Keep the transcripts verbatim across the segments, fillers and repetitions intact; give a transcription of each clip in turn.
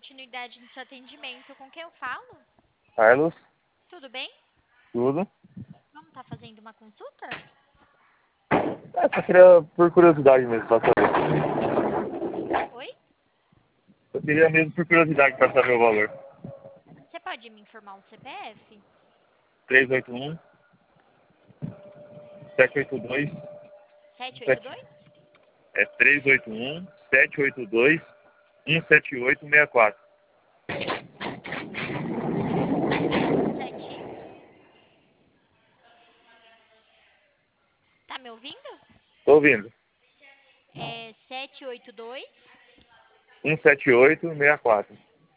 continuidade no seu atendimento. Com quem eu falo? Carlos, Tudo bem? tudo. Vamos estar fazendo uma consulta? É, só queria por curiosidade mesmo, pra saber. Oi? Eu queria mesmo por curiosidade pra saber o valor. Você pode me informar o C P F? três oito um, sete oito dois, sete oito sete dois? é três oito um, sete oito dois, um sete oito seis quatro. sete. Tá me ouvindo? Tô ouvindo. É sete oito dois. um sete oito seis quatro.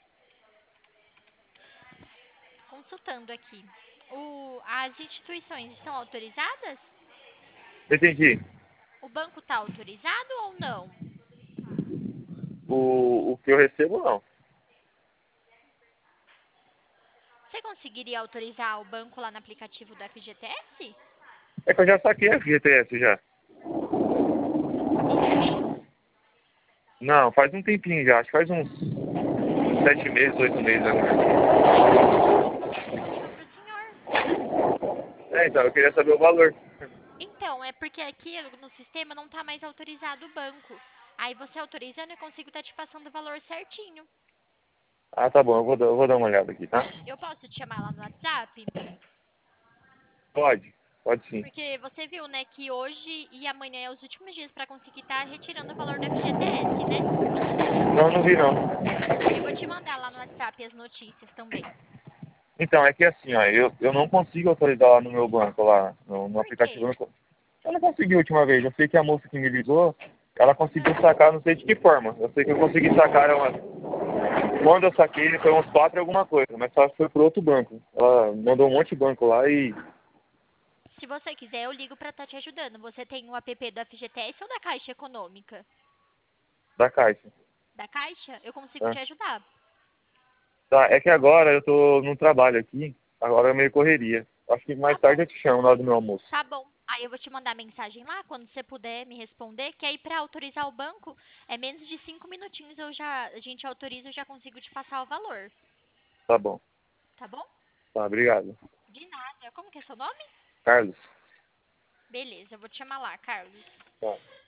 Consultando aqui. O, as instituições estão autorizadas? Entendi. O banco está autorizado ou não? O, o que eu recebo, não. Você conseguiria autorizar o banco lá no aplicativo do F G T S? É que eu já saquei a G T S já. Esse mês? Não, faz um tempinho já. Acho que faz uns sete meses, oito meses agora. Disponível para o senhor. É, então, eu queria saber o valor. Então, é porque aqui no sistema não está mais autorizado o banco. Aí você autorizando, eu consigo estar te passando o valor certinho. Ah, tá bom. Eu vou, dar- eu vou dar uma olhada aqui, tá? Eu posso te chamar lá no WhatsApp? Pode. Pode sim. Porque você viu, né, que hoje e amanhã é os últimos dias para conseguir estar retirando o valor do F G T S, né? Não, não vi não. Eu vou te mandar lá no WhatsApp as notícias também. Então, é que assim, ó, eu, eu não consigo autorizar lá no meu banco, lá no, no Por aplicativo. quê? Eu não, co- eu não consegui a última vez. Eu sei que a moça que me ligou, ela conseguiu sacar, não sei de que forma. Eu sei que eu consegui sacar ela. Quando eu saquei, foi uns quatro e alguma coisa, mas só que foi pro outro banco. Ela mandou um monte de banco lá e. Se você quiser, eu ligo para estar te ajudando. Você tem o app do F G T S ou da Caixa Econômica? Da Caixa. Da Caixa? Eu consigo Né? te ajudar. Tá, é que agora eu tô no trabalho aqui, agora é meio correria. Acho que Tá mais tarde bom, eu te chamo na hora do meu almoço. tá bom. Aí eu vou te mandar mensagem lá, quando você puder me responder, que aí para autorizar o banco, é menos de cinco minutinhos eu já, a gente autoriza, eu já consigo te passar o valor. Tá bom. Tá bom? Tá, obrigado. De nada. Como que é seu nome? Carlos. Beleza, eu vou te chamar lá, Carlos. Tá.